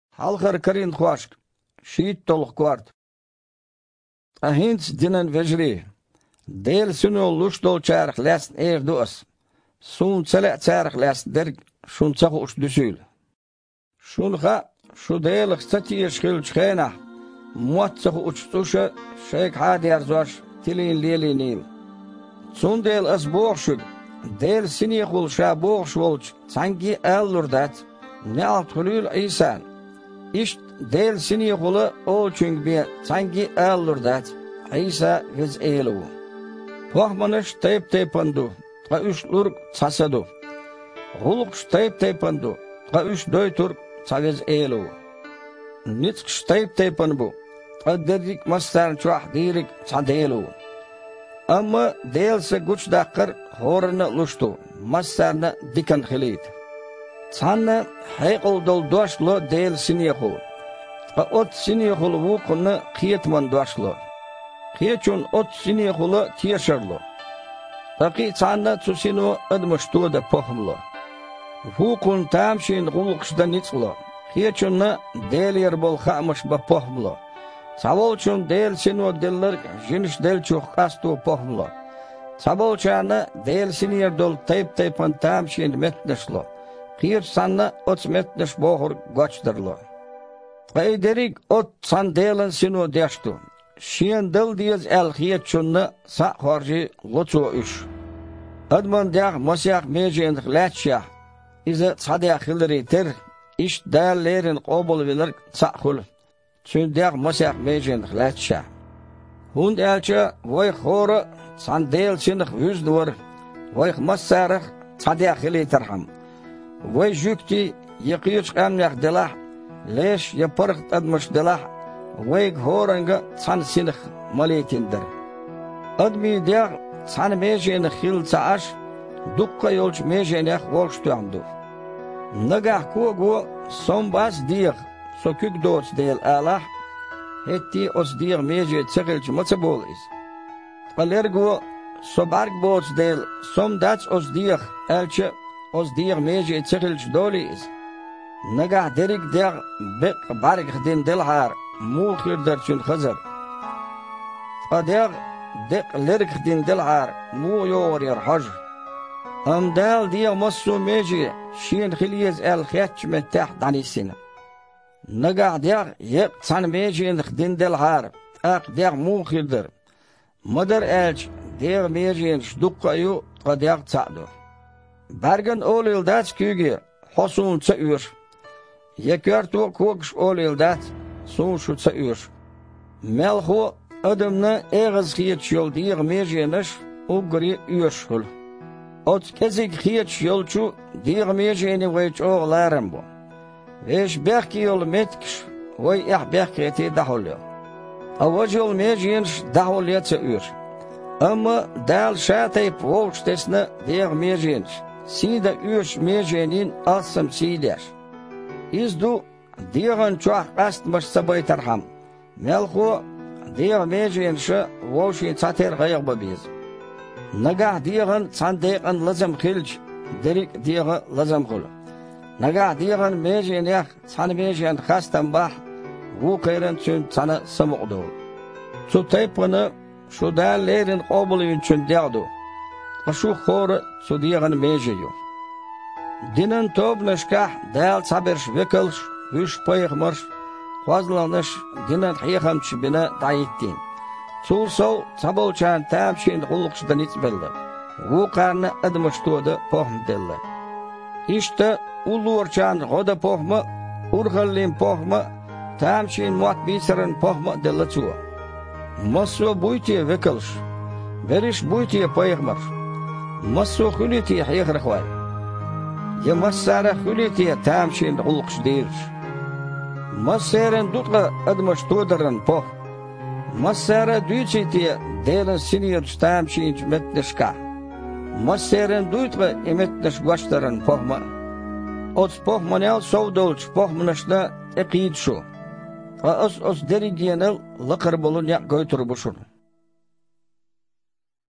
Halkar karin khoşk. Şiit toluk kvart. Ahins dinen vejri. Del sunu luş dol çarık lesn evdos. Sun çele çarık lesn der şun çakı uç düsül. Şunha şu delik statiye şkil çkena. Muat çakı uç tuşa şeyk hadiyar zoş tilin lili nil. Sun del as boğşuk. Del sini kul şa boğş olç. Sanki ellurdat. Ne alt hulul İsan. İşte del sini kulu olçun bir sanki ellurdat. İsa viz elu. Pohmanış teyp teypandu. Ta üç lurk çasadu. Hulukş teyp teypandu. Ta üç döytur ta viz elu. Nitkş teyp teypan bu. Ta dedik mastar çuah dirik ta delu. Ama delse güç dakır horuna luştu. Mastarna dikan khilid. Sanna haykul dol doşlo del siniyakul. Ot siniyakul vukunu kiyetman doşlo. Kiyetçun ot siniyakulu tiyeşarlo. Taki sanna tsusinu admıştu da pohumlo. Vukun tamşin gulukşda nitslo. Kiyetçunna del yer bol khamış ba pohumlo. Savolçun del sinu diller jiniş del çuh kastu pohumlo. Savolçana del siniyer dol teyp teypan tamşin metneşlo. Kiyet sanna ot metneş bohur goçdırlo. Derik ot san delen sinu deştu. Şiyen dil diyez el kiyet çunna sa horji loço üş. Adman diyaq mosiyaq mejendik latşah. İze sadiyaq hilleri ter. İş değerlerin qobul velir sa hul. Çün diyaq mosiyaq mejendik latşah. Hund elçe voy khora san del sinik yüzdur. Voy masarıq sadiyaq hili terham. Voy jükti yıkıyıç emyak delah. Leş yaparıq admış delah. Voy khoranga san sinik maliyetindir. Admi diyaq san mejenik hil saaş. Dukka yolç mejenik volçtuyandu. Nagah kogu sombas diyaq. Sokük doç del Allah. Hetti os diyaq meje çekilç matsa bol is. Alergo sobarg boç del somdaç os diyaq elçe os diyaq meje çekilç doli is. Nagah derik diyaq bek barg din delhar muhir derçün hazır. Adiyaq dek lerik din delhar mu yor yer haj. Amdal diyaq masu meje şin khiliyez el khetç metah danisine. Nagah diyaq yek san meje din delhar ak diyaq muhirdir. Madar elç diyaq meje dukkayu diyaq çadu. Bergen olil daç küge hosun çayır. Yekertu kokş olil daç sun şu çayır. Melhu adamna eğiz khiyet yol diyaq mejeniş ugri üyüşhul. Ot kezik khiyet yolçu diyaq mejeni vayç oğlarım bu. Veş belki yol metkş vay belki eti dahulyo. Avacol mejeniş dahulyo çayır. Ama dal şatayıp volçtesine diyaq mejeniş. Sida üç mejenin asım sider. İzdu diğen çuah astmış sabay tarham. Melhu diğen mejen şu volşin çater gayaq babiz. Nagah diğen sandeğen lazım khilç. Derik diğen lazım khul. Nagah diğen mejen yaq san mejen khastan bah. Bu kayran çün sana samuqdu. Şu taypını şu dağlerin qobulun çün diğdu. Şu khora şu diğen mejeyo. Dinen tobnışkah dal sabirş vekelş üç payıqmırş. Fazlanış dinen hiyhamç bina dayittin. Sulsol sabolçan tamşin qulluqşdan içbeldi. Bu qarna admıştoda pohmdeldi. İşte ulurçan qoda pohma, urğallin pohma, tamşin muatbisarın pohma dellaçu. Maso buytiye vekelş. Beriş buytiye payıqmırş. Maso khuliti hiyaqrıqvay. Ya masara khuliti tamşin qulluqş deyirş. Masaren dutqa admış todaran poh. Masara duyçiti deren sinir tamşin metneşka. Masaren duytqa emetneş baştaran pohma. Ots pohmanel sovdolç pohmanışda eqid şu. Os derigiyenel laqar bolun ya götür buşur.